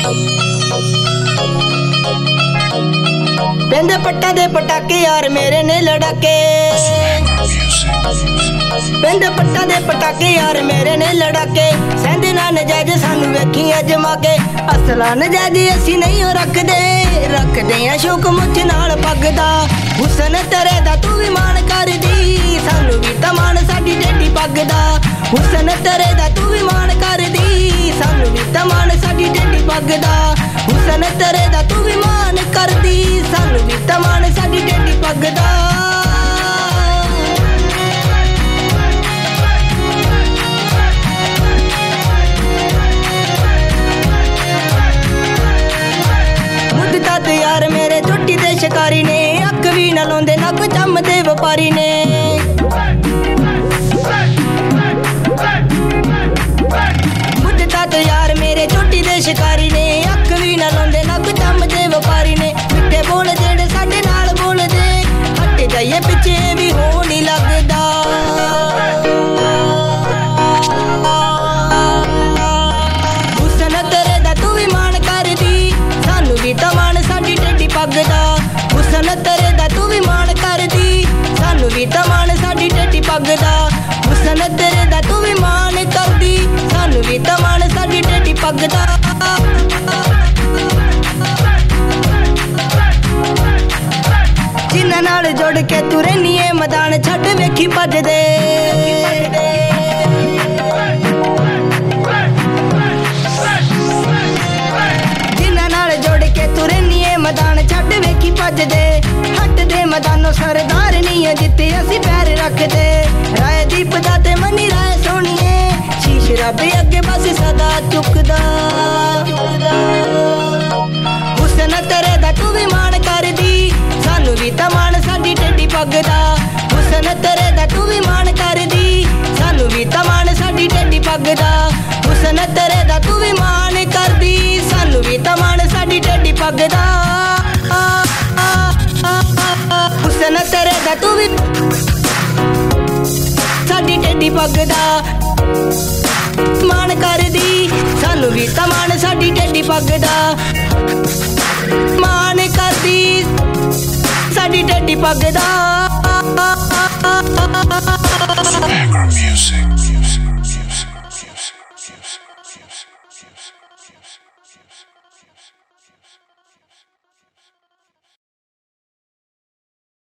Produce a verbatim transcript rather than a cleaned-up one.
ਪੈਂਦੇ ਪੱਟਾਂ ਦੇ ਪਟਾਕੇ ਯਾਰ ਮੇਰੇ ਨੇ ਲੜਾਕੇ ਪੈਂਦੇ ਪੱਟਾਂ ਦੇ ਪਟਾਕੇ ਯਾਰ ਮੇਰੇ ਨੇ ਲੜਾਕੇ ਸਹਿੰਦੇ ਨਾ ਨਜਾਇਜ਼ ਸਾਨੂੰ ਵੇਖੀ ਅਜਮਾ ਕੇ ਅਸਲਾ ਨਜਾਇਜ਼ ਅਸੀਂ ਨਹੀਂ ਉਹ ਰੱਖਦੇ ਰੱਖਦੇ ਆ ਸ਼ੌਕ ਮੁੱਛ ਨਾਲ ਪੱਗ ਦਾ ਹੁਸਨ ਤੇਰੇ ਦਾ ਤੂੰ ਵੀ ਮਾਣ ਕਰਦੀ ਸਾਨੂੰ ਵੀ ਤਾਂ ਮਾਣ ਸਾਡੀ ਟੇਢੀ ਪੱਗ ਦਾ ਹੁਸਨ ਤੇਰੇ ਦਾ ਤੂੰ ਵੀ ਮਾਣ ਕਰਦੀ ਸਾਨੂੰ ਵੀ ਤਾਂ ਮਾਣ ਸਾਡੀ ਟੇਢੀ ਪੱਗ ਦਾ ਹੁਸਨ ਤੇਰੇ ਦਾ ਤੂੰ ਵੀ ਮਾਣ ਕਰਦੀ ਸਾਨੂੰ ਵੀ ਤਾਂ ਮਾਣ ਸਾਡੀ ਟੇਢੀ ਪੱਗ ਦਾ ਮੁੱਦਤਾ ਤੇ ਯਾਰ ਮੇਰੇ ਝੋਟੀ ਦੇ ਸ਼ਿਕਾਰੀ ਨੇ ਅੱਖ ਵੀ ਨਾ ਲਾਉਂਦੇ ਨੱਕ ਚੰਮਦੇ ਵਪਾਰੀ ਨੇ ਮੁੱਦਤਾ ਤੇ ਯਾਰ ਮੇਰੇ ਝੋਟੀ ਦੇ ਸ਼ਿਕਾਰੀ ਨੇ ਅੱਖ ਵੀ ਨਾ ਲਾਉਂਦੇ ਨੱਕ ਚੰਮਦੇ ਵਪਾਰੀ ਨੇ ਮਿੱਠੇ ਬੋਲ ਜਿਹੜੇ ਸਾਡੇ ਨਾਲ ਬੋਲਦੇ ਹੱਟ ਜਾਈਏ ਪਿੱਛੇ ਵੀ ਹੋ ਨਹੀਂ ਲੱਗਦਾ ਹੁਸਨ ਤੇਰੇ ਦਾ ਤੂੰ ਵੀ ਮਾਣ ਕਰਦੀ ਸਾਨੂੰ ਵੀ ਤਾਂ ਮਾਣ ਸਾਡੀ ਟੇਢੀ ਪੱਗ ਦਾ ਹੁਸਨ ਤੇਰੇ ਦਾ ਤੂੰ ਵੀ ਮਾਣ ਕਰਦੀ ਸਾਨੂੰ ਵੀ ਤਾਂ ਮਾਣ ਸਾਡੀ ਟੇਢੀ ਪੱਗ ਦਾ ਹੁਸਨ ਤੇਰੇ ਦਾ ਤੂੰ ਵੀ ਮਾਣ ਕਰਦੀ ਸਾਨੂੰ ਵੀ ਤਾਂ ਮਾਣ ਸਾਡੀ ਟੇਢੀ ਪੱਗ ਦਾ ਜਿਨ੍ਹਾਂ ਨਾਲ ਜੁੜ ਕੇ ਤੂੰ ਰਹਿਨੀ ਏ ਮੈਦਾਨ ਛੱਡ ਵੇਖੀ ਭੱਜਦੇ ਜਿਨ੍ਹਾਂ ਨਾਲ ਜੁੜ ਕੇ ਤੂੰ ਰਹਿਨੀ ਏ ਮੈਦਾਨ ਛੱਡ ਵੇਖੀ ਭੱਜਦੇ ਹੱਟਦੇ ਮੈਦਾਨੋਂ ਸਰਦਾਰ ਨਹੀਂ ਜਿੱਤੇ ਅਸੀਂ ਪੈਰ ਰੱਖਦੇ ਰਾਏ ਦੀਪ ਦਾ ਤੇ ਮਨੀ ਰਾਏ ਸੋਹਣੀਏ ਸ਼ੀਸ਼ ਰੱਬ ਅੱਗੇ ਬਸ ਸਦਾ ਚੁੱਕਦਾ ਹੁਸਨ ਤੇਰੇ ਦਾ ਤੂੰ ਵੀ ਮਾਣ ਕਰਦੀ ਸਾਨੂੰ ਵੀ ਤਾਂ ਮਾਣ ਸਾਡੀ ਟੇਢੀ ਪੱਗ ਦਾ ਹੁਸਨ ਤੇਰੇ ਦਾ ਤੂੰ ਵੀ ਮਾਣ ਕਰਦੀ ਸਾਨੂੰ ਵੀ ਤਾਂ ਮਾਣ ਸਾਡੀ ਟੇਢੀ ਪੱਗ ਦਾ ਹੁਸਨ ਤੇਰੇ ਦਾ ਤੂੰ ਵੀ ਮਾਣ ਕਰਦੀ ਸਾਨੂੰ ਵੀ ਤਾਂ ਮਾਣ ਸਾਡੀ ਟੇਢੀ ਪੱਗ ਦਾ ਹੁਸਨ ਤੇਰੇ ਦਾ ਤੂੰ ਵੀ ਸਾਡੀ ਟੇਢੀ ਪੱਗ ਦਾ ਮਾਣ ਕਰਦੀ ਸਾਨੂੰ ਵੀ ਤਾਂ ਮਾਣ ਸਾਡੀ ਟੇਢੀ ਪੱਗ ਦਾ ਮਾਣ ਕਰਦੀ ਸਾਡੀ ਟੇਢੀ ਪੱਗ ਦਾ Music.